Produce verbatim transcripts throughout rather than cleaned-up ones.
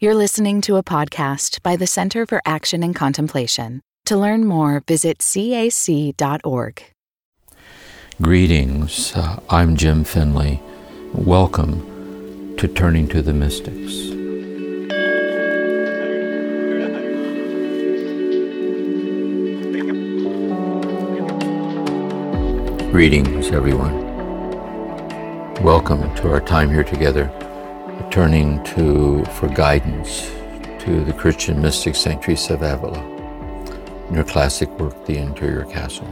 You're listening to a podcast by the Center for Action and Contemplation. To learn more, visit C A C dot org. Greetings, uh, I'm Jim Finley. Welcome to Turning to the Mystics. Greetings, everyone. Welcome to our time here together, turning to for guidance to the Christian mystic Saint Teresa of Avila in her classic work, The Interior Castle.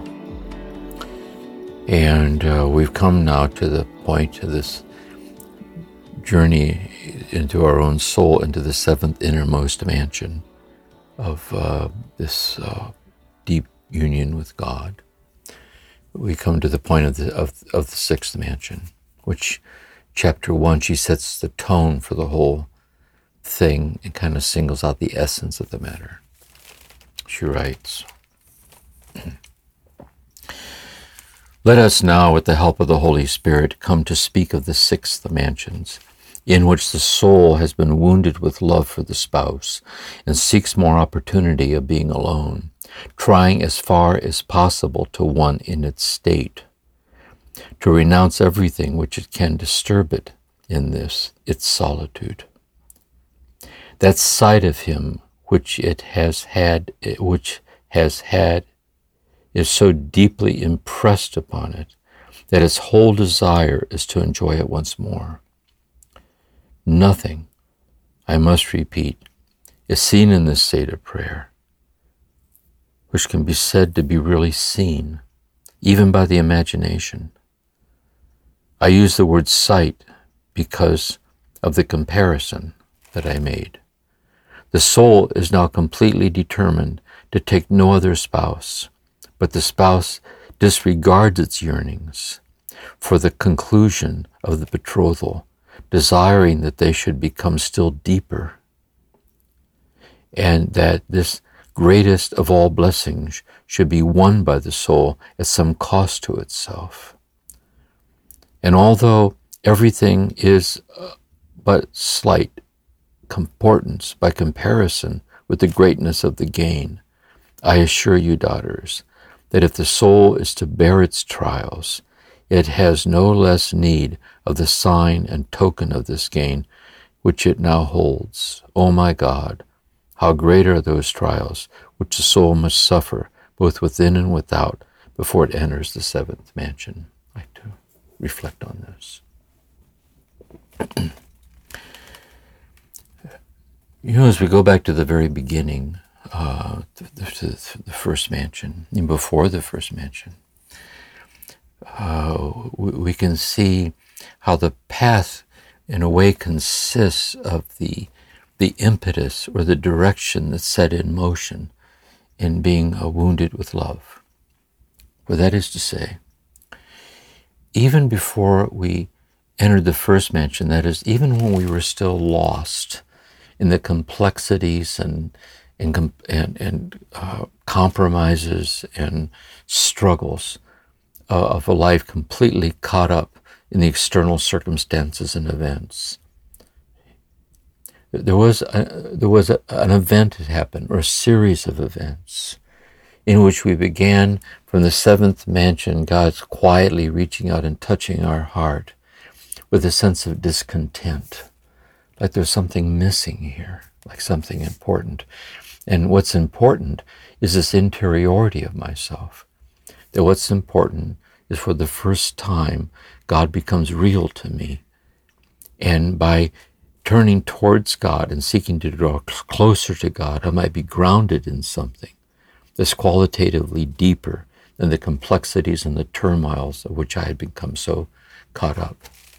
And uh, we've come now to the point of this journey into our own soul, into the seventh innermost mansion of uh, this uh, deep union with God. We come to the point of the of, of the sixth mansion, which chapter one, she sets the tone for the whole thing and kind of singles out the essence of the matter. She writes, "Let us now, with the help of the Holy Spirit, come to speak of the sixth mansions, in which the soul has been wounded with love for the spouse and seeks more opportunity of being alone, trying as far as possible to one in its state, to renounce everything which it can disturb it in this, its solitude. That sight of him which it has had, which has had, is so deeply impressed upon it that its whole desire is to enjoy it once more. Nothing, I must repeat, is seen in this state of prayer, which can be said to be really seen, even by the imagination. I use the word sight because of the comparison that I made. The soul is now completely determined to take no other spouse, but the spouse disregards its yearnings for the conclusion of the betrothal, desiring that they should become still deeper, and that this greatest of all blessings should be won by the soul at some cost to itself. And although everything is uh, but slight importance by comparison with the greatness of the gain, I assure you, daughters, that if the soul is to bear its trials, it has no less need of the sign and token of this gain which it now holds. O my God, how great are those trials which the soul must suffer, both within and without, before it enters the seventh mansion." I like to reflect on this. You know, as we go back to the very beginning, uh, to, the, to the first mansion, and before the first mansion, uh, we, we can see how the path, in a way, consists of the the impetus or the direction that's set in motion in being uh, wounded with love. For that is to say, even before we entered the first mansion, that is, even when we were still lost in the complexities and and and, and uh, compromises and struggles uh, of a life completely caught up in the external circumstances and events, there was a, there was a, an event that happened, or a series of events, in which we began from the seventh mansion, God's quietly reaching out and touching our heart with a sense of discontent, like there's something missing here, like something important. And what's important is this interiority of myself, that what's important is for the first time, God becomes real to me. And by turning towards God and seeking to draw closer to God, I might be grounded in something that's qualitatively deeper than the complexities and the turmoils of which I had become so caught up.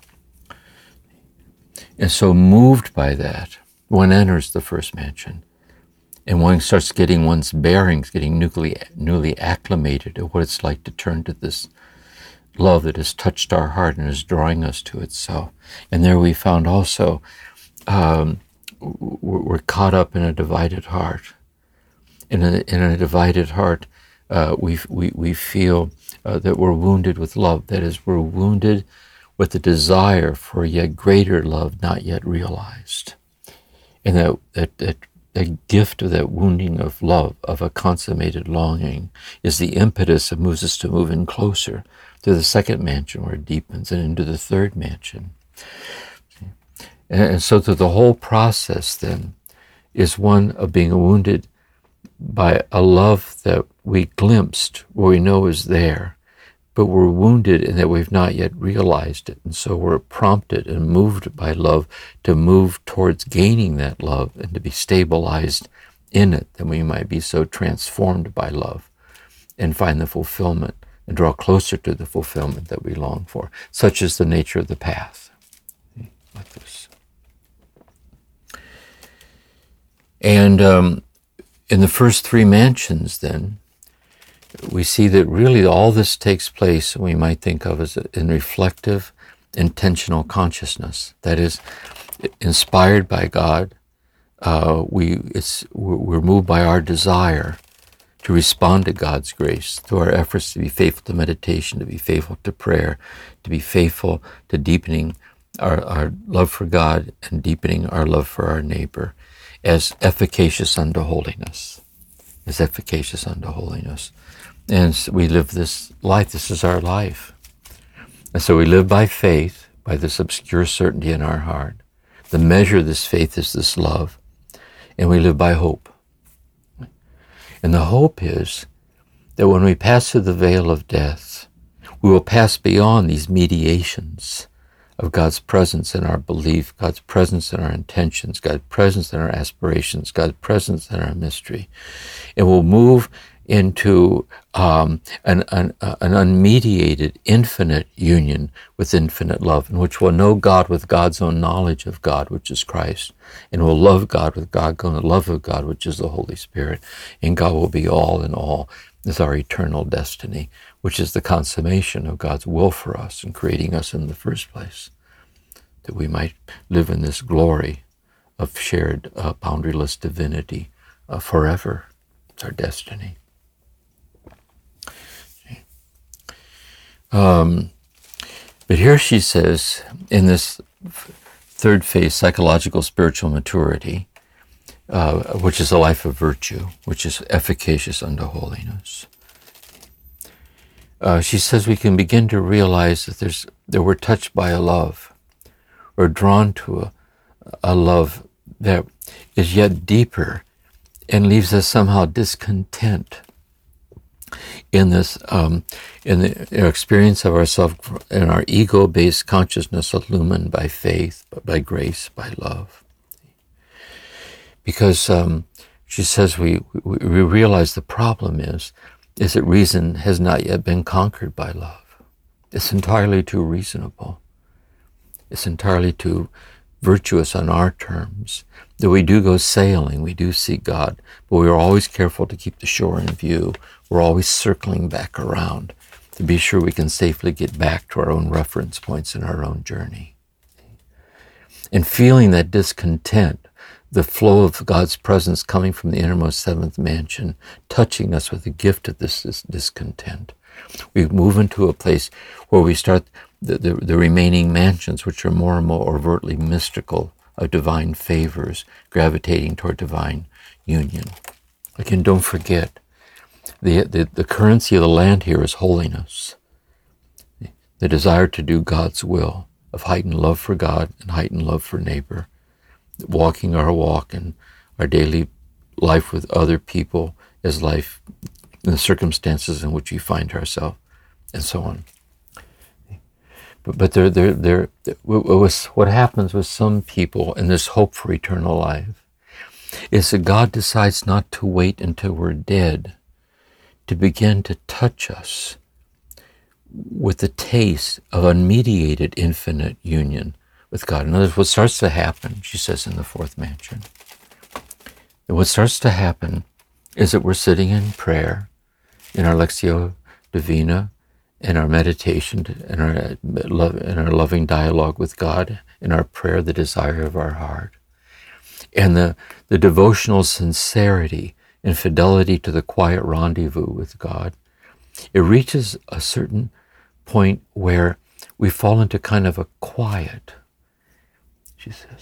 And so moved by that, one enters the first mansion, and one starts getting one's bearings, getting newly, newly acclimated to what it's like to turn to this love that has touched our heart and is drawing us to itself. And there we found also um, we're caught up in a divided heart. In a, in a divided heart, uh, we, we, we feel uh, that we're wounded with love. That is, we're wounded with the desire for yet greater love not yet realized. And that, that, that, that gift of that wounding of love, of a consummated longing, is the impetus that moves us to move in closer to the second mansion where it deepens, and into the third mansion. And, and so that the whole process then is one of being wounded by a love that we glimpsed, where we know is there, but we're wounded in that we've not yet realized it. And so we're prompted and moved by love to move towards gaining that love and to be stabilized in it, that we might be so transformed by love and find the fulfillment and draw closer to the fulfillment that we long for. Such is the nature of the path. Like this. And um, in the first three mansions, then, we see that really all this takes place, we might think of as in reflective, intentional consciousness. That is, inspired by God, uh, we it's we're moved by our desire to respond to God's grace through our efforts to be faithful to meditation, to be faithful to prayer, to be faithful to deepening our, our love for God and deepening our love for our neighbor, as efficacious unto holiness, as efficacious unto holiness. And so we live this life. This is our life. And so we live by faith, by this obscure certainty in our heart. The measure of this faith is this love. And we live by hope. And the hope is that when we pass through the veil of death, we will pass beyond these mediations of God's presence in our belief, God's presence in our intentions, God's presence in our aspirations, God's presence in our mystery. And we'll move into um, an, an, an unmediated, infinite union with infinite love, in which we'll know God with God's own knowledge of God, which is Christ, and we'll love God with God's own love of God, which is the Holy Spirit, and God will be all in all. Is our eternal destiny, which is the consummation of God's will for us in creating us in the first place, that we might live in this glory of shared uh, boundaryless divinity uh, forever. It's our destiny. Um, but here she says, in this third phase, psychological spiritual maturity, uh, which is a life of virtue, which is efficacious unto holiness. Uh, she says we can begin to realize that there's that we're touched by a love, or drawn to a, a love that is yet deeper and leaves us somehow discontent in this, um, in the experience of ourselves, in our ego-based consciousness illumined by faith, by grace, by love. Because um, she says we, we we realize the problem is, is that reason has not yet been conquered by love. It's entirely too reasonable. It's entirely too virtuous on our terms. That we do go sailing, we do seek God, but we are always careful to keep the shore in view. We're always circling back around to be sure we can safely get back to our own reference points in our own journey. And feeling that discontent, the flow of God's presence coming from the innermost seventh mansion, touching us with the gift of this, this discontent, we move into a place where we start the, the, the remaining mansions, which are more and more overtly mystical, of divine favors, gravitating toward divine union. Again, don't forget, the, the, the currency of the land here is holiness, the desire to do God's will, of heightened love for God and heightened love for neighbor, walking our walk and our daily life with other people as life in the circumstances in which we find ourselves, and so on. But, but there, there, there, was, what happens with some people in this hope for eternal life is that God decides not to wait until we're dead to begin to touch us with the taste of unmediated infinite union with God. In other words, what starts to happen, she says in the fourth mansion, and what starts to happen is that we're sitting in prayer, in our Lectio Divina, in our meditation, in our love, in our loving dialogue with God, in our prayer, the desire of our heart, and the, the devotional sincerity and fidelity to the quiet rendezvous with God. It reaches a certain point where we fall into kind of a quiet, she says,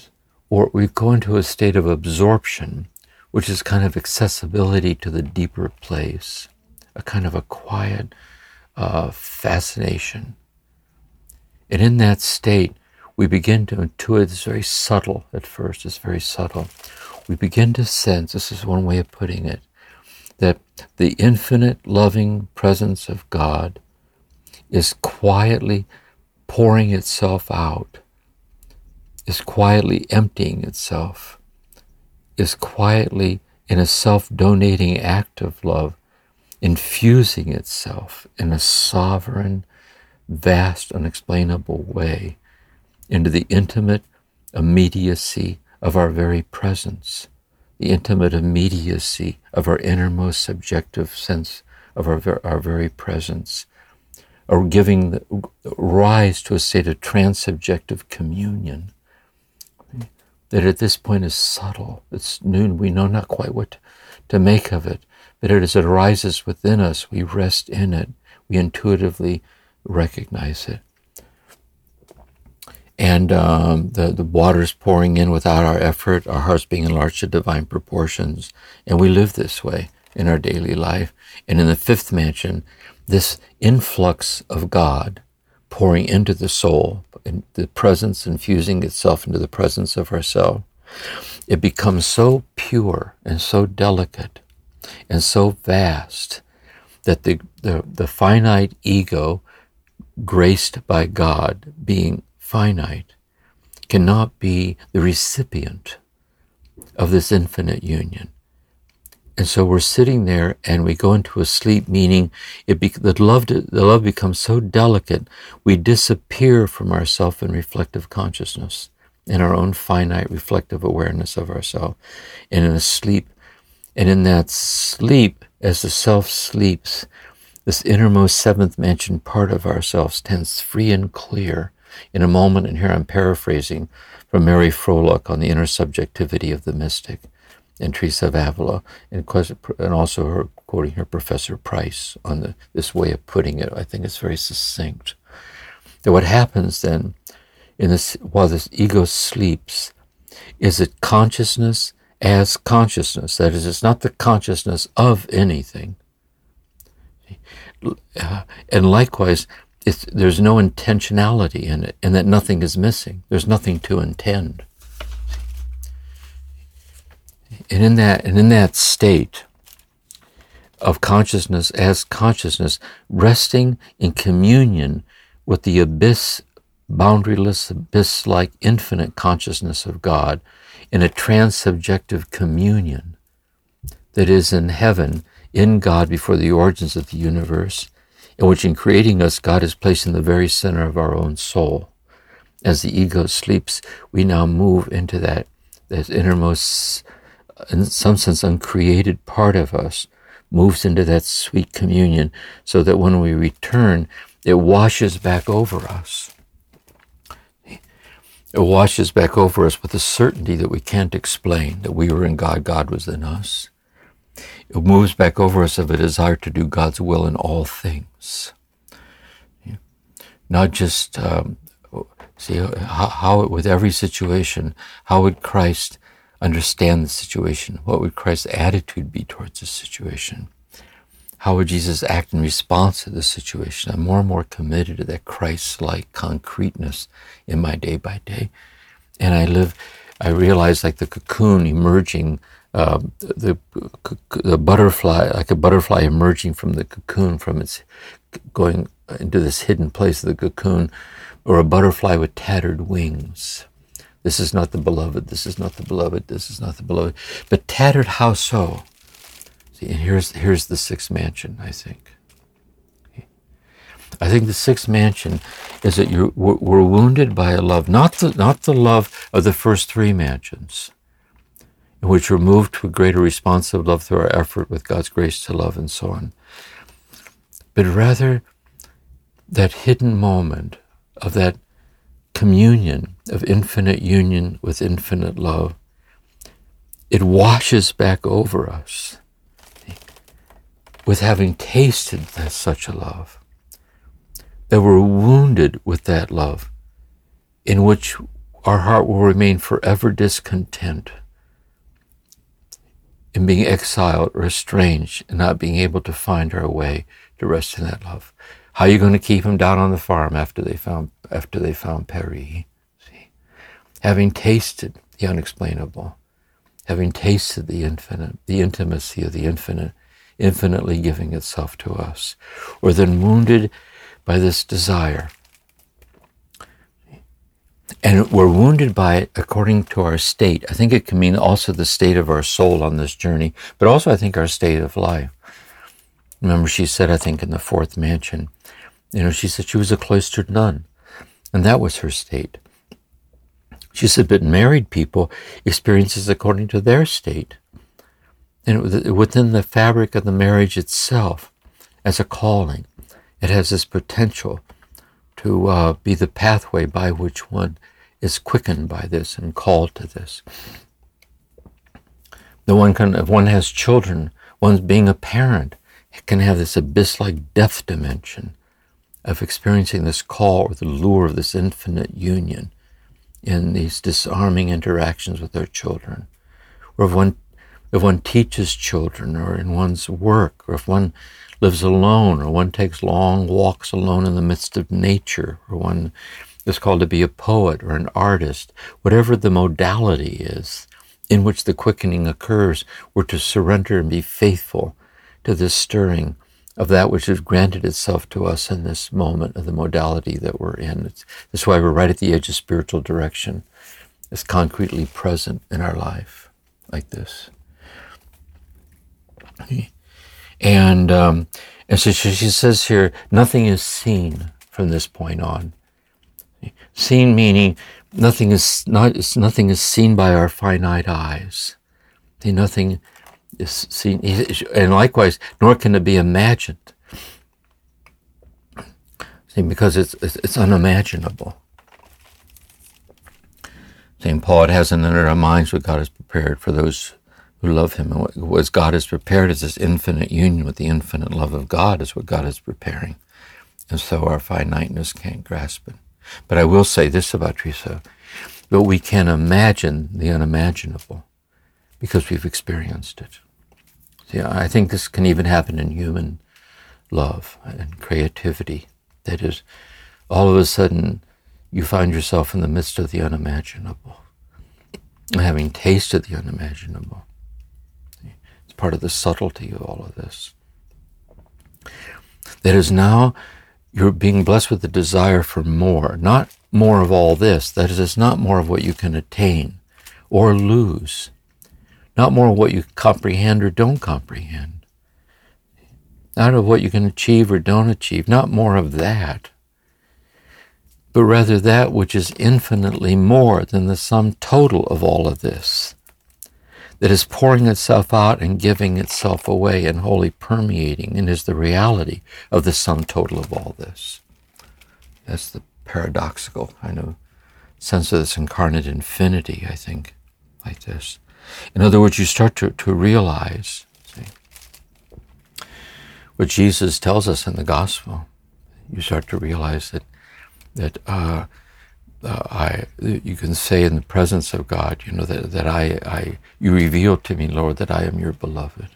or we go into a state of absorption, which is kind of accessibility to the deeper place, a kind of a quiet uh, fascination. And in that state, we begin to intuit, it's very subtle at first, it's very subtle. We begin to sense, this is one way of putting it, that the infinite loving presence of God is quietly pouring itself out, is quietly emptying itself, is quietly, in a self-donating act of love, infusing itself in a sovereign, vast, unexplainable way into the intimate immediacy of our very presence, the intimate immediacy of our innermost subjective sense of our, our very presence, or giving the, rise to a state of transsubjective communion that at this point is subtle. It's new. We know not quite what to make of it, but as it arises within us, we rest in it. We intuitively recognize it. And um, the, the water's pouring in without our effort, our hearts being enlarged to divine proportions. And we live this way in our daily life. And in the fifth mansion, this influx of God pouring into the soul, in the presence infusing itself into the presence of ourselves, it becomes so pure and so delicate and so vast that the, the, the finite ego, graced by God, being finite, cannot be the recipient of this infinite union. And so we're sitting there and we go into a sleep, meaning it be, the, love, the love becomes so delicate, we disappear from our self and reflective consciousness and our own finite reflective awareness of ourself. And in a sleep, and in that sleep, as the self sleeps, this innermost seventh mansion part of ourselves stands free and clear in a moment, and here I'm paraphrasing from Mary Froelich on the inner subjectivity of the mystic, and Teresa of Avila, and, and also her quoting her Professor Price on the, this way of putting it. I think it's very succinct. That what happens then, in this, while this ego sleeps, is that consciousness as consciousness. That is, it's not the consciousness of anything. Uh, and likewise, it's, there's no intentionality in it, and that nothing is missing. There's nothing to intend. And in that, and in that state of consciousness as consciousness, resting in communion with the abyss, boundaryless, abyss-like infinite consciousness of God, in a transsubjective communion that is in heaven, in God before the origins of the universe, in which in creating us, God is placed in the very center of our own soul. As the ego sleeps, we now move into that, that innermost, in some sense, uncreated part of us, moves into that sweet communion, so that when we return, it washes back over us. It washes back over us with a certainty that we can't explain, that we were in God, God was in us. It moves back over us of a desire to do God's will in all things. Not just, um, see, how, how with every situation, how would Christ understand the situation? What would Christ's attitude be towards the situation? How would Jesus act in response to the situation? I'm more and more committed to that Christ-like concreteness in my day by day. And I live, I realize like the cocoon emerging, uh, the, the butterfly, like a butterfly emerging from the cocoon, from its going into this hidden place of the cocoon, or a butterfly with tattered wings. This is not the beloved, this is not the beloved, this is not the beloved. But tattered, how so? See, and here's, here's the sixth mansion, I think. I think the sixth mansion is that you're, we're, we're wounded by a love, not the, not the love of the first three mansions, in which we're moved to a greater responsive love through our effort with God's grace to love and so on, but rather that hidden moment of that communion of infinite union with infinite love. It washes back over us with having tasted that, such a love, that we're wounded with that love, in which our heart will remain forever discontent in being exiled or estranged and not being able to find our way to rest in that love. How are you going to keep them down on the farm after they found after they found Paris? See, having tasted the unexplainable, having tasted the infinite, the intimacy of the infinite, infinitely giving itself to us, or then wounded by this desire. And we're wounded by it according to our state. I think it can mean also the state of our soul on this journey, but also I think our state of life. Remember, she said, I think in the fourth mansion, you know, she said she was a cloistered nun, and that was her state. She said, but married people experience this according to their state. And within the fabric of the marriage itself, as a calling, it has this potential to uh, be the pathway by which one is quickened by this and called to this. The one can, if one has children, one's being a parent, it can have this abyss-like depth dimension of experiencing this call or the lure of this infinite union in these disarming interactions with their children. Or if one, if one teaches children, or in one's work, or if one lives alone, or one takes long walks alone in the midst of nature, or one is called to be a poet or an artist, whatever the modality is in which the quickening occurs, we're to surrender and be faithful to this stirring of that which has granted itself to us in this moment of the modality that we're in. It's, that's why we're right at the edge of spiritual direction. It's concretely present in our life, like this. And um, and so she, she says here, nothing is seen from this point on. Seen meaning nothing is not. It's, nothing is seen by our finite eyes. See, nothing is seen, and likewise, nor can it be imagined. See, because it's it's, it's unimaginable. Saint Paul, it hasn't entered our minds what God has prepared for those who love him. And what God has prepared is this infinite union with the infinite love of God is what God is preparing. And so our finiteness can't grasp it. But I will say this about Teresa, that we can imagine the unimaginable because we've experienced it. See, I think this can even happen in human love and creativity. That is, all of a sudden, you find yourself in the midst of the unimaginable, having tasted the unimaginable. It's part of the subtlety of all of this. That is, now you're being blessed with the desire for more, not more of all this. That is, it's not more of what you can attain or lose, not more of what you comprehend or don't comprehend, not of what you can achieve or don't achieve, not more of that, but rather that which is infinitely more than the sum total of all of this, that is pouring itself out and giving itself away and wholly permeating, and is the reality of the sum total of all this. That's the paradoxical kind of sense of this incarnate infinity, I think, like this. In other words, you start to, to realize, see, what Jesus tells us in the gospel. You start to realize that that uh, uh, I, you can say in the presence of God, you know, that, that I, I, you reveal to me, Lord, that I am your beloved.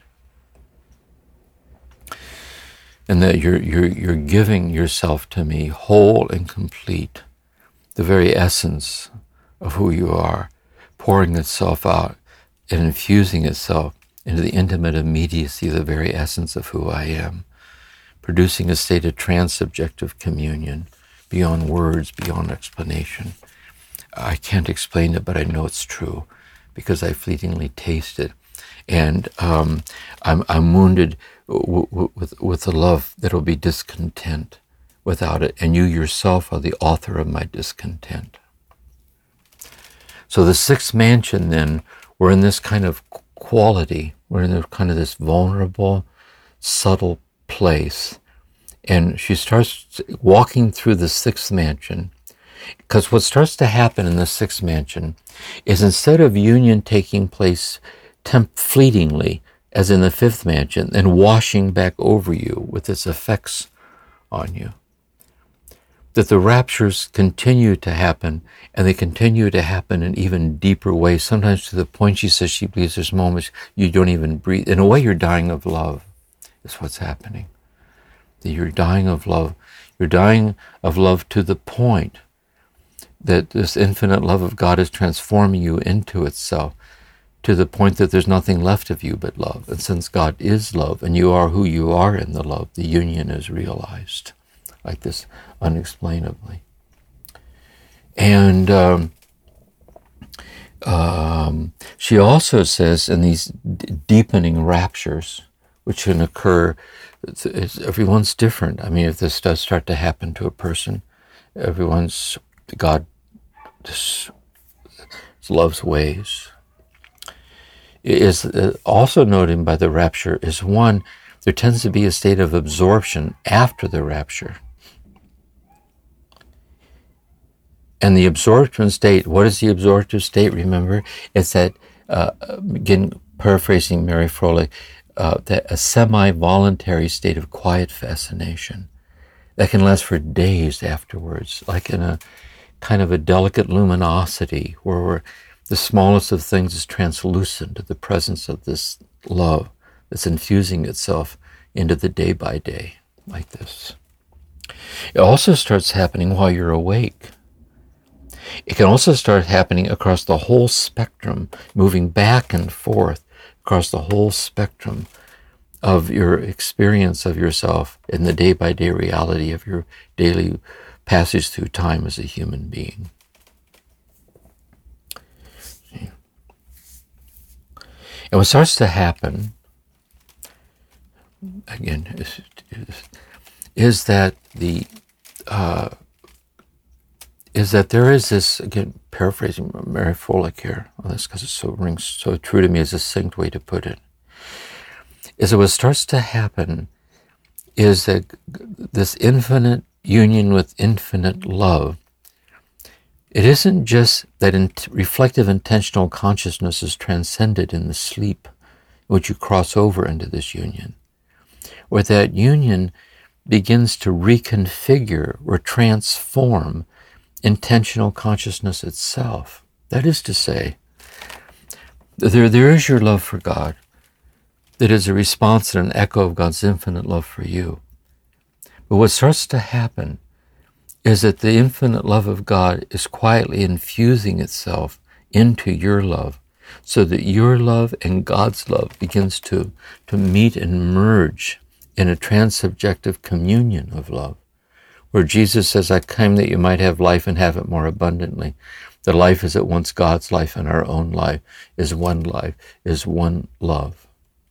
And that you're, you're, you're giving yourself to me whole and complete, the very essence of who you are, pouring itself out and infusing itself into the intimate immediacy of the very essence of who I am, producing a state of transsubjective communion, beyond words, beyond explanation. I can't explain it, but I know it's true because I fleetingly taste it. And um, I'm, I'm wounded w- w- with, with a love that will be discontent without it. And you yourself are the author of my discontent. So the sixth mansion then, we're in this kind of quality. We're in this kind of this vulnerable, subtle place. And she starts walking through the sixth mansion, because what starts to happen in the sixth mansion is, instead of union taking place temp- fleetingly, as in the fifth mansion, and washing back over you with its effects on you, that the raptures continue to happen, and they continue to happen in even deeper ways, sometimes to the point, she says, she believes there's moments you don't even breathe. In a way, you're dying of love, is what's happening. That you're dying of love. You're dying of love to the point that this infinite love of God is transforming you into itself, to the point that there's nothing left of you but love. And since God is love, and you are who you are in the love, the union is realized like this unexplainably. And um, um, she also says in these d- deepening raptures, which can occur, it's, it's, everyone's different. I mean, if this does start to happen to a person, everyone's, God just loves ways. Is also noted by the rapture is one, there tends to be a state of absorption after the rapture. And the absorption state, what is the absorptive state? Remember, it's that, uh, again, paraphrasing Mary Froelich, uh, that a semi-voluntary state of quiet fascination that can last for days afterwards, like in a kind of a delicate luminosity where we're, the smallest of things is translucent to the presence of this love that's infusing itself into the day by day, like this. It also starts happening while you're awake. It can also start happening across the whole spectrum, moving back and forth across the whole spectrum of your experience of yourself in the day-by-day reality of your daily passage through time as a human being. And what starts to happen, again, is, is, is that the uh, is that there is this, again, paraphrasing Mary Froelich here on this because it so rings so true to me as a succinct way to put it, is that what starts to happen is that this infinite union with infinite love, it isn't just that in reflective intentional consciousness is transcended in the sleep in which you cross over into this union, where that union begins to reconfigure or transform intentional consciousness itself. That is to say, there, there is your love for God that is a response and an echo of God's infinite love for you. But what starts to happen is that the infinite love of God is quietly infusing itself into your love, so that your love and God's love begins to, to meet and merge in a transsubjective communion of love, where Jesus says, I came that you might have life and have it more abundantly. The life is at once God's life and our own life is one life, is one love.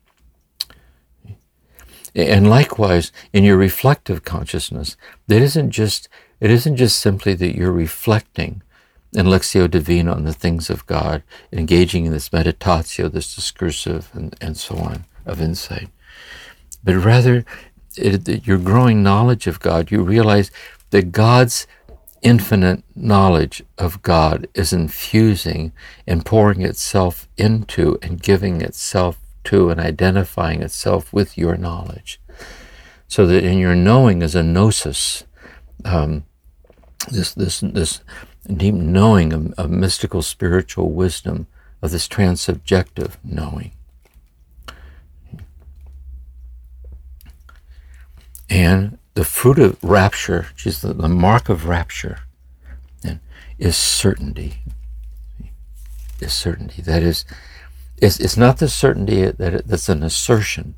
And likewise, in your reflective consciousness, it isn't just, it isn't just simply that you're reflecting in Lectio Divina on the things of God, engaging in this meditatio, this discursive, and, and so on, of insight. But rather, it, your growing knowledge of God, you realize that God's infinite knowledge of God is infusing and pouring itself into and giving itself to and identifying itself with your knowledge. So that in your knowing is a gnosis, um, this this this deep knowing of, of mystical spiritual wisdom, of this transsubjective knowing. And the fruit of rapture, which is the, the mark of rapture, is certainty. Is certainty. That is, it's, it's not the certainty that it, that's an assertion.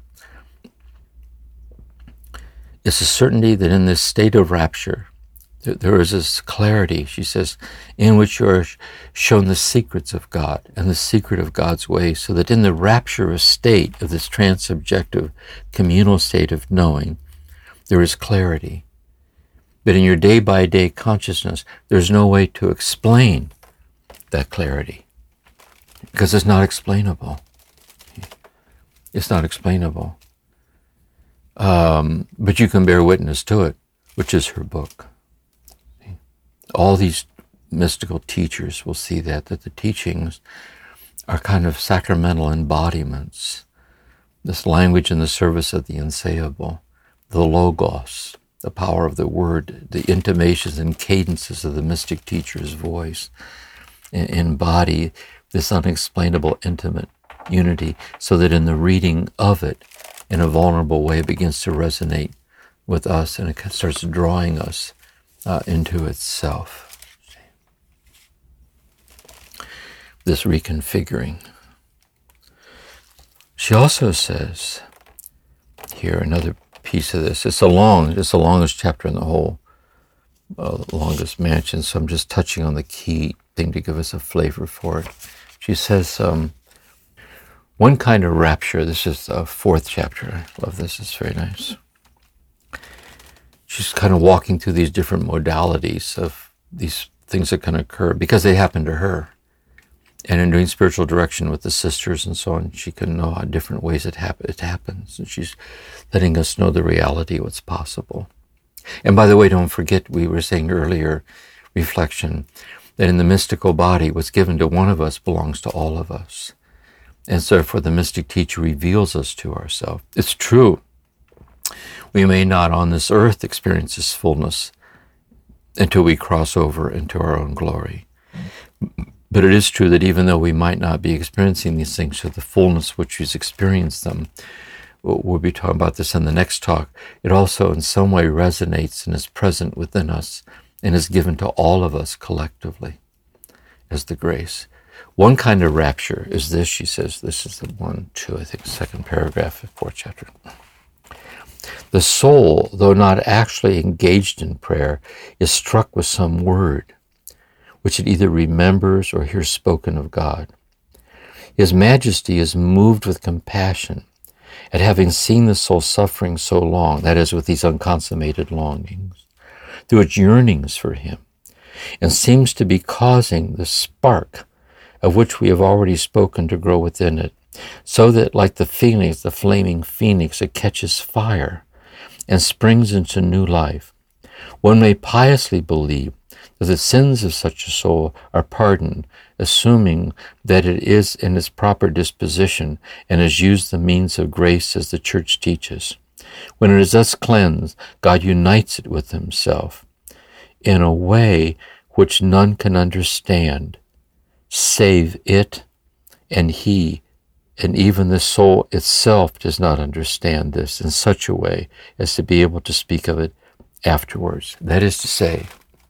It's a certainty that in this state of rapture, there, there is this clarity, she says, in which you are shown the secrets of God and the secret of God's ways, so that in the rapturous state of this transsubjective communal state of knowing, there is clarity. But in your day-by-day consciousness, there's no way to explain that clarity, because it's not explainable. It's not explainable. Um, but you can bear witness to it, which is her book. All these mystical teachers will see that, that the teachings are kind of sacramental embodiments, this language in the service of the unsayable, the Logos, the power of the word, the intimations and cadences of the mystic teacher's voice, and embody this unexplainable intimate unity, so that in the reading of it, in a vulnerable way, it begins to resonate with us, and it starts drawing us uh, into itself. This reconfiguring. She also says here, another piece of this, it's a long, it's the longest chapter in the whole uh, longest mansion, so I'm just touching on the key thing to give us a flavor for it. She says, um, one kind of rapture, this is the fourth chapter, I love this, it's very nice. She's kind of walking through these different modalities of these things that can occur because they happen to her. And in doing spiritual direction with the sisters and so on, she can know how different ways it, hap- it happens. And she's letting us know the reality of what's possible. And by the way, don't forget, we were saying earlier, reflection, that in the mystical body, what's given to one of us belongs to all of us. And so therefore the mystic teacher reveals us to ourselves. It's true. We may not on this earth experience this fullness until we cross over into our own glory. But it is true that even though we might not be experiencing these things to the fullness which we've experienced them, we'll be talking about this in the next talk, it also in some way resonates and is present within us and is given to all of us collectively as the grace. One kind of rapture is this, she says, this is the one, two, I think, second paragraph of fourth chapter. The soul, though not actually engaged in prayer, is struck with some word, which it either remembers or hears spoken of God. His Majesty is moved with compassion at having seen the soul suffering so long, that is, with these unconsummated longings, through its yearnings for him, and seems to be causing the spark of which we have already spoken to grow within it, so that, like the phoenix, the flaming phoenix, it catches fire and springs into new life. One may piously believe that the sins of such a soul are pardoned, assuming that it is in its proper disposition and has used the means of grace as the Church teaches. When it is thus cleansed, God unites it with himself in a way which none can understand, save it and he, and even the soul itself does not understand this in such a way as to be able to speak of it afterwards. That is to say,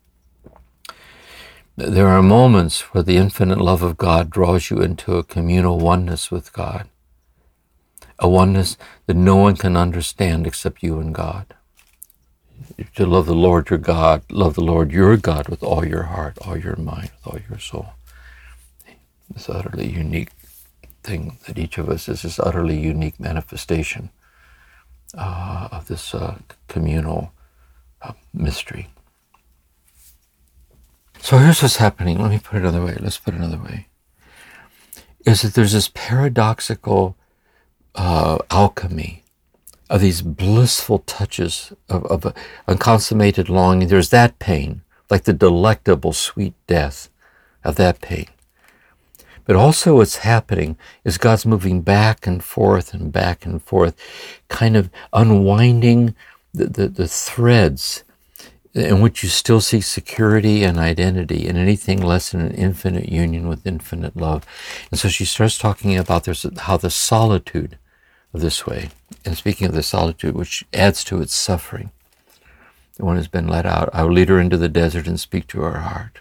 there are moments where the infinite love of God draws you into a communal oneness with God, a oneness that no one can understand except you and God. To love the Lord your God, love the Lord your God with all your heart, all your mind, with all your soul. This utterly unique thing that each of us is, this utterly unique manifestation uh, of this uh, communal uh, mystery. So here's what's happening. Let me put it another way. Let's put it another way. Is that there's this paradoxical uh, alchemy of these blissful touches of, of a unconsummated longing. There's that pain, like the delectable sweet death of that pain. But also what's happening is God's moving back and forth and back and forth, kind of unwinding the, the, the threads in which you still seek security and identity in anything less than an infinite union with infinite love. And so she starts talking about this, how the solitude of this way, and speaking of the solitude, which adds to its suffering, the one who's been let out, I will lead her into the desert and speak to her heart.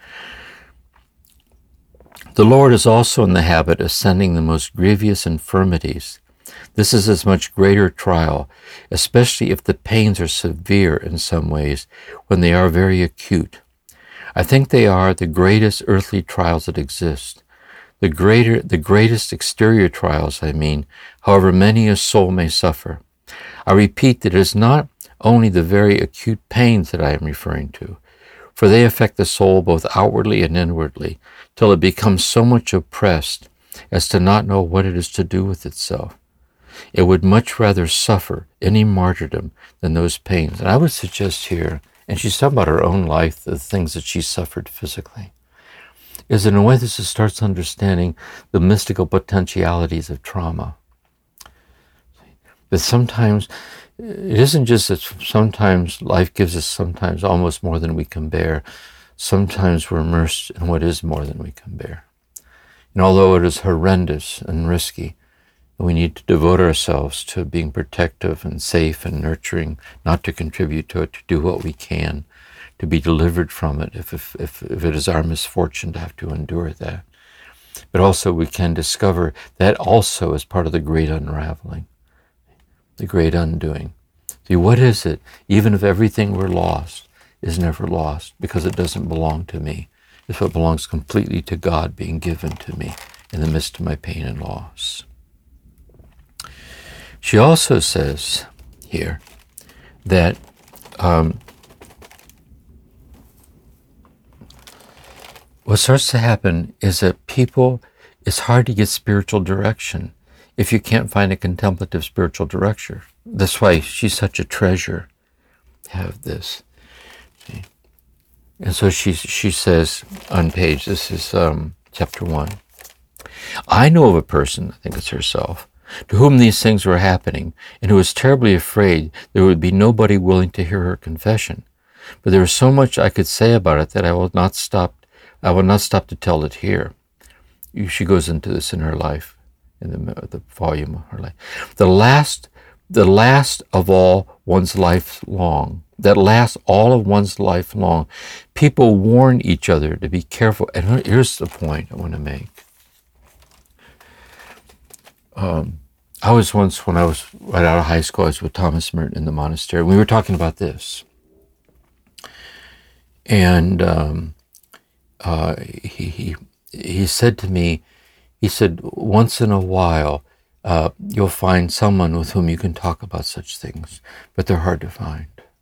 The Lord is also in the habit of sending the most grievous infirmities. This is as much greater trial, especially if the pains are severe in some ways, when they are very acute. I think they are the greatest earthly trials that exist. The greater, the greatest exterior trials, I mean, however many a soul may suffer. I repeat that it is not only the very acute pains that I am referring to, for they affect the soul both outwardly and inwardly, till it becomes so much oppressed as to not know what it is to do with itself. It would much rather suffer any martyrdom than those pains. And I would suggest here, and she's talking about her own life, the things that she suffered physically, is in a way this starts understanding the mystical potentialities of trauma. But sometimes it isn't just that sometimes life gives us sometimes almost more than we can bear. Sometimes we're immersed in what is more than we can bear. And although it is horrendous and risky, we need to devote ourselves to being protective and safe and nurturing, not to contribute to it, to do what we can, to be delivered from it if, if, if, if it is our misfortune to have to endure that. But also we can discover that also is part of the great unraveling, the great undoing. See, what is it, even if everything were lost, is never lost because it doesn't belong to me. It's what belongs completely to God being given to me in the midst of my pain and loss. She also says here that um, what starts to happen is that people, it's hard to get spiritual direction if you can't find a contemplative spiritual direction. That's why she's such a treasure to have this. See? And so she, she says on page, this is um, chapter one, I know of a person, I think it's herself, to whom these things were happening, and who was terribly afraid there would be nobody willing to hear her confession. But there is so much I could say about it that I will not stop I will not stop to tell it here. She goes into this in her life, in the, the volume of her life. The last, the last of all one's life long, that lasts all of one's life long, people warn each other to be careful. And here's the point I want to make. Um, I was once, when I was right out of high school, I was with Thomas Merton in the monastery. We were talking about this. And um, uh, he, he he said to me, he said, once in a while, uh, you'll find someone with whom you can talk about such things, but they're hard to find.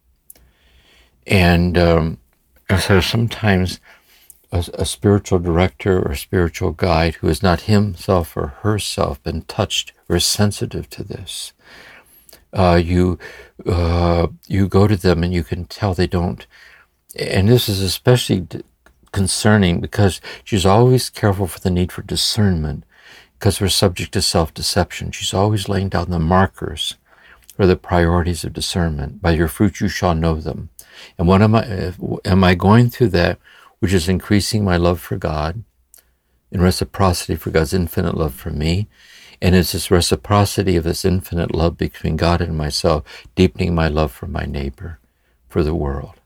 And, um, and so sometimes a, a spiritual director or a spiritual guide who has not himself or herself been touched or is sensitive to this, uh, you uh, you go to them and you can tell they don't. And this is especially concerning because she's always careful for the need for discernment, because we're subject to self-deception. She's always laying down the markers or the priorities of discernment. By your fruit you shall know them. And what am I, am I going through that which is increasing my love for God in reciprocity for God's infinite love for me? And it's this reciprocity of this infinite love between God and myself, deepening my love for my neighbor, for the world.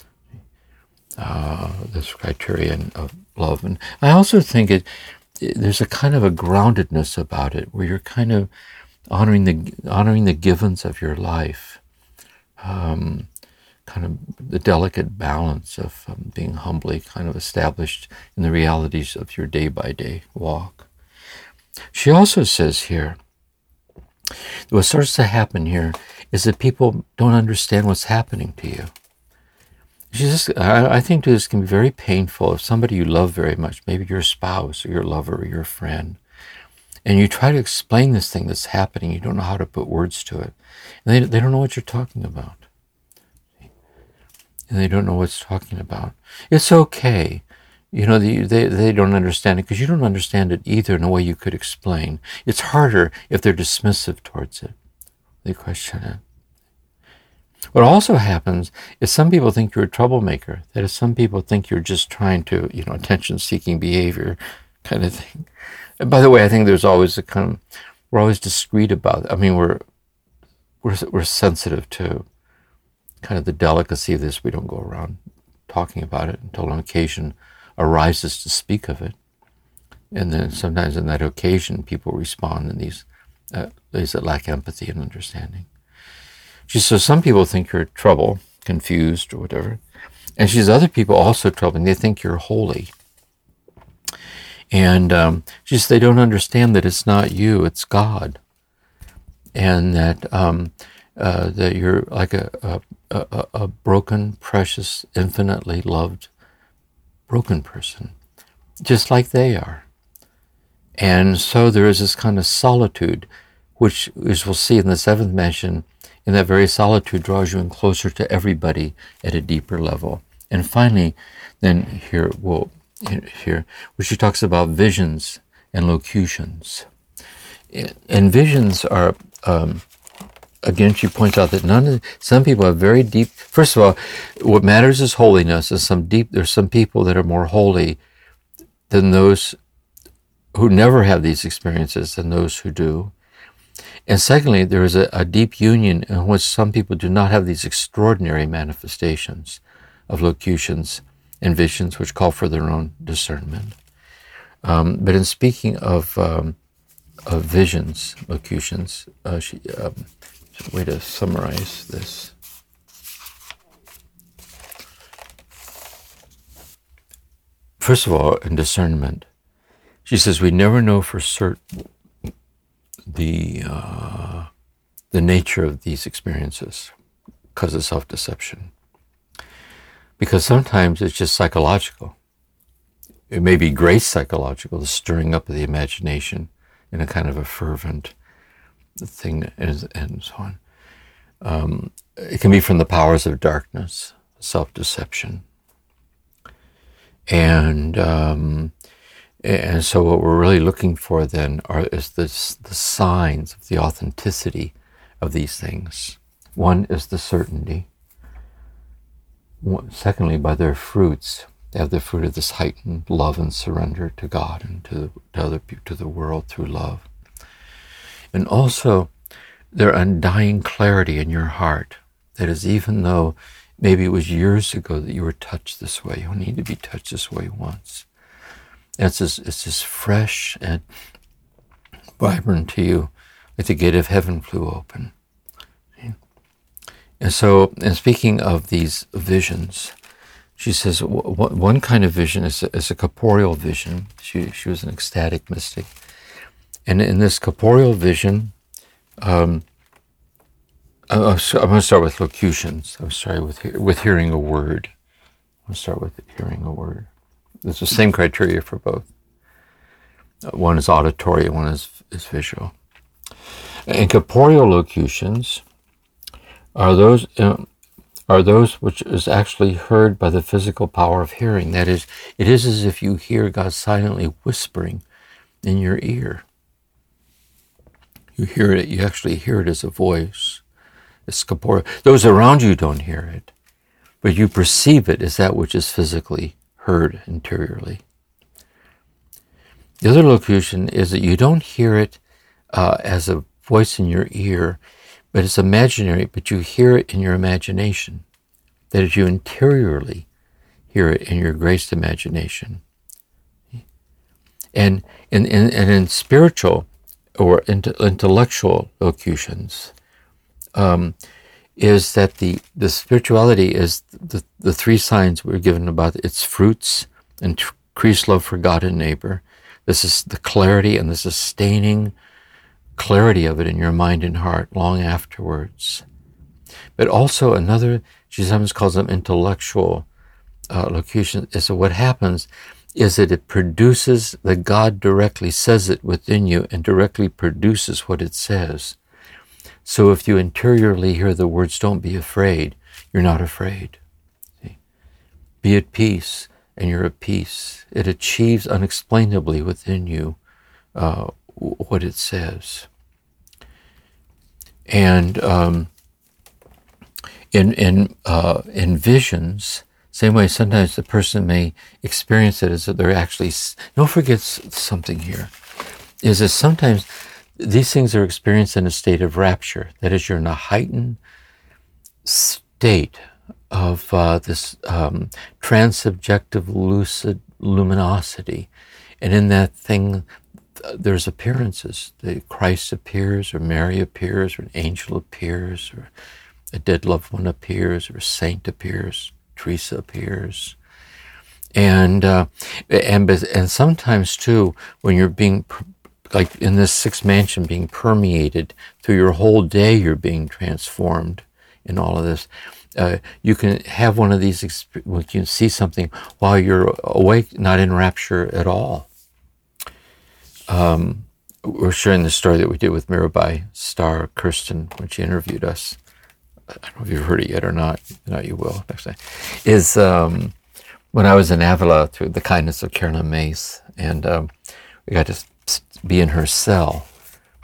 Uh, this criterion of love. And I also think it, it there's a kind of a groundedness about it, where you're kind of honoring the honoring the givens of your life, um, kind of the delicate balance of um, being humbly kind of established in the realities of your day-by-day walk. She also says here, what starts to happen here is that people don't understand what's happening to you. She just, I, I think this can be very painful if somebody you love very much, maybe your spouse or your lover or your friend, and you try to explain this thing that's happening, you don't know how to put words to it. And they, they don't know what you're talking about. And they don't know what's talking about. It's okay. You know, they, they, they don't understand it because you don't understand it either in a way you could explain. It's harder if they're dismissive towards it. They question it. What also happens is some people think you're a troublemaker. That is, some people think you're just trying to, you know, attention-seeking behavior kind of thing. And by the way, I think there's always a kind of, we're always discreet about it. I mean, we're, we're, we're sensitive to kind of the delicacy of this. We don't go around talking about it until an occasion arises to speak of it. And then sometimes in that occasion, people respond in these uh, ways that lack empathy and understanding. She says some people think you're trouble, confused or whatever. And she says other people also troubling. They think you're holy. And um, she says they don't understand that it's not you, it's God. And that um, uh, that you're like a, a, a, a broken, precious, infinitely loved, broken person, just like they are. And so there is this kind of solitude, which, as we'll see in the seventh mention, in that very solitude draws you in closer to everybody at a deeper level. And finally, then here, well, here, where she talks about visions and locutions. And visions are, um, again, she points out that none of some people have very deep. First of all, what matters is holiness. Is some deep. There's some people that are more holy than those who never have these experiences than those who do. And secondly, there is a, a deep union in which some people do not have these extraordinary manifestations of locutions and visions which call for their own discernment. Um, but in speaking of um, of visions, locutions, uh, she, um, a way to summarize this. First of all, in discernment, she says we never know for certain the uh, the nature of these experiences because of self-deception. Because sometimes it's just psychological. It may be grace psychological, the stirring up of the imagination in a kind of a fervent thing, and, and so on. Um, it can be from the powers of darkness, self-deception. And um, and so what we're really looking for then are is this, the signs of the authenticity of these things. One is the certainty. One, secondly, by their fruits, they have the fruit of this heightened love and surrender to God and to, to other people, to the world through love. And also their undying clarity in your heart. That is, even though maybe it was years ago that you were touched this way, you need to be touched this way once. And it's just, it's just fresh and vibrant to you, like the gate of heaven flew open. And so, and speaking of these visions, she says one kind of vision is a, is a corporeal vision. She she was an ecstatic mystic, and in this corporeal vision, um, I'm going to start with locutions. I'm sorry, with with hearing a word. I'm going to start with hearing a word. There's the same criteria for both. One is auditory, one is is visual. And corporeal locutions are those. Uh, are those which is actually heard by the physical power of hearing. That is, it is as if you hear God silently whispering in your ear. You hear it, you actually hear it as a voice. It's corporeal. Those around you don't hear it, but you perceive it as that which is physically heard interiorly. The other locution is that you don't hear it uh, as a voice in your ear, but it's imaginary, but you hear it in your imagination. That is, you interiorly hear it in your graced imagination. And in, in, and in spiritual or intellectual locutions, um, is that the, the spirituality is the, the three signs we're given about its fruits: increased love for God and neighbor. This is the clarity and the sustaining clarity of it in your mind and heart long afterwards. But also another, she sometimes calls them intellectual uh, locutions, is that what happens is that it produces, that God directly says it within you and directly produces what it says. So if you interiorly hear the words, don't be afraid, you're not afraid. See? Be at peace, and you're at peace. It achieves unexplainably within you uh, what it says. And um, in in uh, in visions, same way, sometimes the person may experience it as that they're actually. Don't forget something here, is that sometimes these things are experienced in a state of rapture. That is, you're in a heightened state of uh, this um, transsubjective lucid luminosity, and in that thing, there's appearances. The Christ appears, or Mary appears, or an angel appears, or a dead loved one appears, or a saint appears, Teresa appears. And uh, and and sometimes too, when you're being, like in this sixth mansion, being permeated through your whole day, you're being transformed in all of this. Uh, you can have one of these, you can see something while you're awake, not in rapture at all. Um, we're sharing the story that we did with Mirabai Star Kirsten when she interviewed us. I don't know if you've heard it yet or not. No, you will next time. Is um, when I was in Avila through the kindness of Carolyn Mace, and um, we got to be in her cell,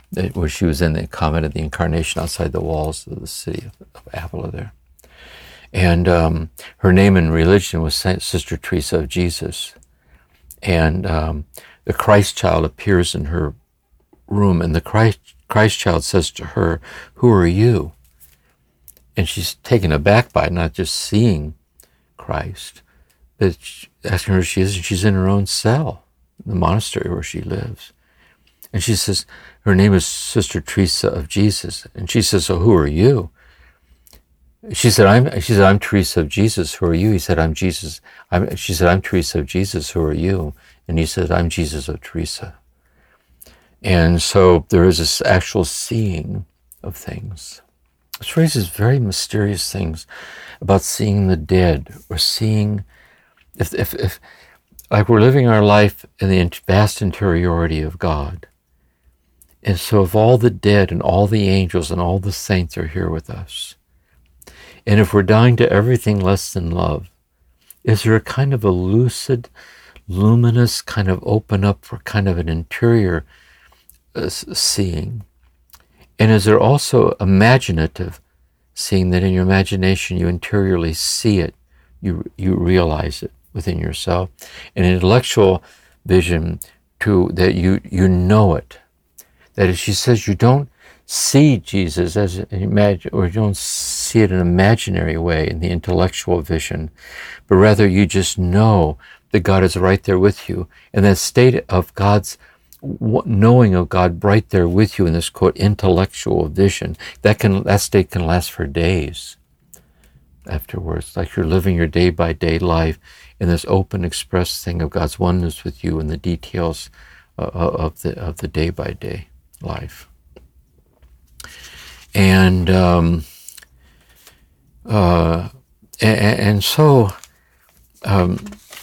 where she was in the convent of the Incarnation outside the walls of the city of, of Avila there. And um, her name in religion was Sister Teresa of Jesus. And um, the Christ child appears in her room, and the Christ, Christ child says to her, "Who are you?" And she's taken aback by not just seeing Christ, but asking her who she is, and she's in her own cell, in the monastery where she lives. And she says, her name is Sister Teresa of Jesus. And she says, "So who are you?" She said, I'm, she said, "I'm Teresa of Jesus. Who are you?" He said, "I'm Jesus." I'm, she said, "I'm Teresa of Jesus. Who are you?" And he said, "I'm Jesus of Teresa." And so there is this actual seeing of things. This raises very mysterious things about seeing the dead, or seeing, if, if, if like we're living our life in the vast interiority of God. And so if all the dead and all the angels and all the saints are here with us, and if we're dying to everything less than love, is there a kind of a lucid, luminous kind of open up for kind of an interior uh, seeing? And is there also imaginative seeing, that in your imagination you interiorly see it, you you realize it within yourself? An intellectual vision to that you you know it. That is, she says, you don't see Jesus as an imagine, or you don't see it in an imaginary way in the intellectual vision, but rather you just know that God is right there with you. And that state of God's knowing of God right there with you in this, quote, intellectual vision, that can that state can last for days afterwards, like you're living your day by day life in this open, express thing of God's oneness with you in the details uh, of the of the day by day life. And um, uh, and, and so um,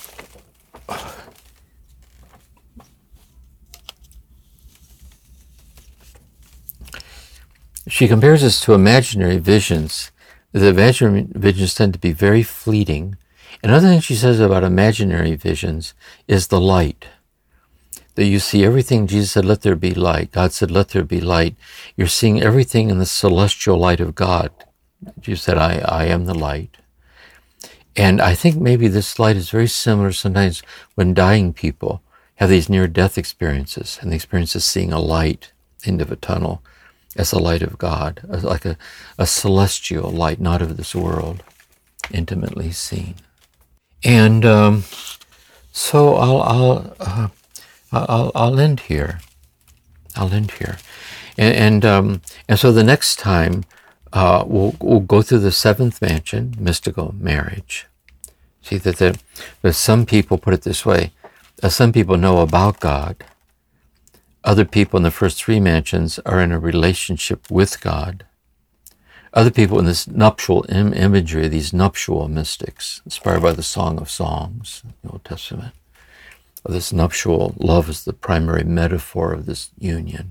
she compares this to imaginary visions. The imaginary visions tend to be very fleeting. Another thing she says about imaginary visions is the light. That you see everything. Jesus said, "Let there be light." God said, "Let there be light." You're seeing everything in the celestial light of God. Jesus said, I, I am the light. And I think maybe this light is very similar sometimes when dying people have these near-death experiences, and the experience of seeing a light end of a tunnel as the light of God, as like a, a celestial light, not of this world, intimately seen. And um, so I'll I'll, uh, I'll I'll end here. I'll end here, and and um, and so the next time uh, we'll we'll go through the seventh mansion, mystical marriage. See that the, that some people put it this way: uh, some people know about God. Other people in the first three mansions are in a relationship with God. Other people in this nuptial im- imagery, these nuptial mystics, inspired by the Song of Songs, the Old Testament. This nuptial love is the primary metaphor of this union.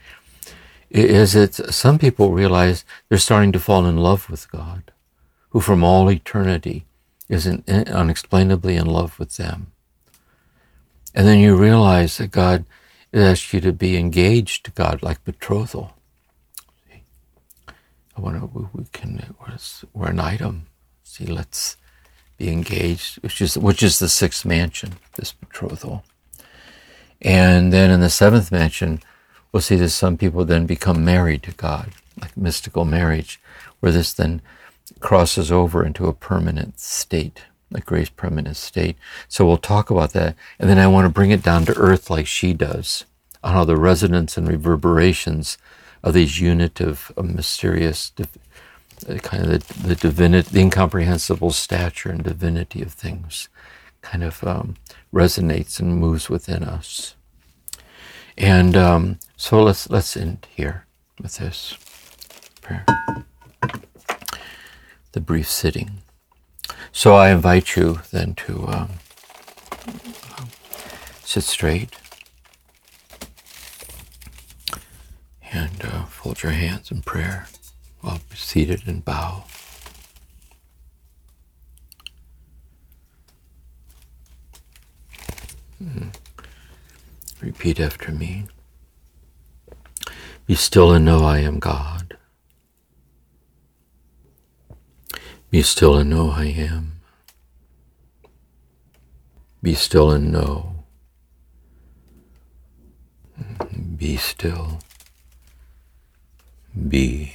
Is it some people realize they're starting to fall in love with God, who from all eternity is in, unexplainably in love with them. And then you realize that God asks you to be engaged to God, like betrothal. See, I want to, we, we can, we're an item. See, let's be engaged, which is which is the sixth mansion, this betrothal. And then in the seventh mansion, we'll see that some people then become married to God, like mystical marriage, where this then crosses over into a permanent state, a grace permanent state. So we'll talk about that. And then I want to bring it down to earth like she does, on how the resonance and reverberations of these unitive, uh, mysterious, uh, kind of the, the divinity, the incomprehensible stature and divinity of things kind of um, resonates and moves within us. And um, so let's let's end here with this prayer. The brief sitting. So I invite you then to um, sit straight and uh, fold your hands in prayer while seated and bow. Mm. Repeat after me. Be still and know I am God. Be still and know I am. Be still and know. Be still. Be.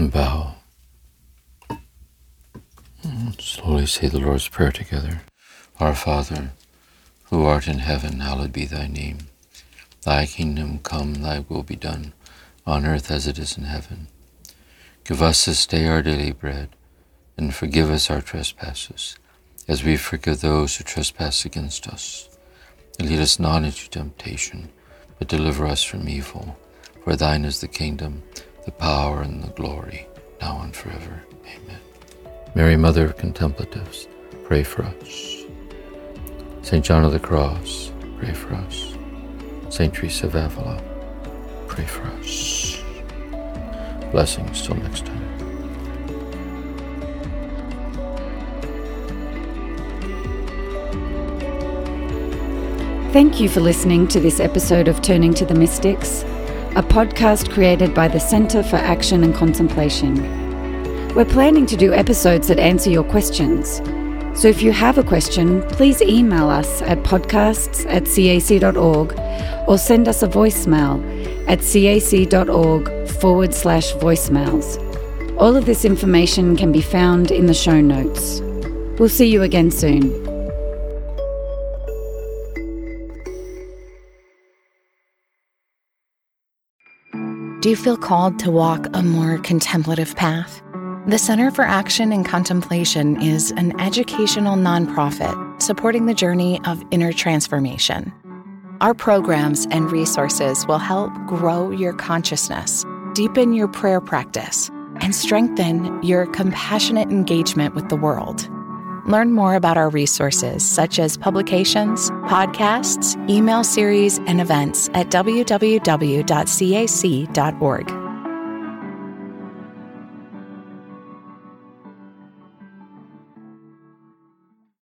and bow. Slowly say the Lord's Prayer together. Our Father, who art in heaven, hallowed be thy name. Thy kingdom come, thy will be done, on earth as it is in heaven. Give us this day our daily bread, and forgive us our trespasses, as we forgive those who trespass against us. And lead us not into temptation, but deliver us from evil. For thine is the kingdom, the power, and the glory, now and forever. Amen. Mary, Mother of Contemplatives, pray for us. Saint John of the Cross, pray for us. Saint Teresa of Avila, pray for us. Blessings till next time. Thank you for listening to this episode of Turning to the Mystics, a podcast created by the Center for Action and Contemplation. We're planning to do episodes that answer your questions. So if you have a question, please email us at podcasts at cac.org or send us a voicemail at cac.org forward slash voicemails. All of this information can be found in the show notes. We'll see you again soon. Do you feel called to walk a more contemplative path? The Center for Action and Contemplation is an educational nonprofit supporting the journey of inner transformation. Our programs and resources will help grow your consciousness, deepen your prayer practice, and strengthen your compassionate engagement with the world. Learn more about our resources, such as publications, podcasts, email series, and events at w w w dot c a c dot org.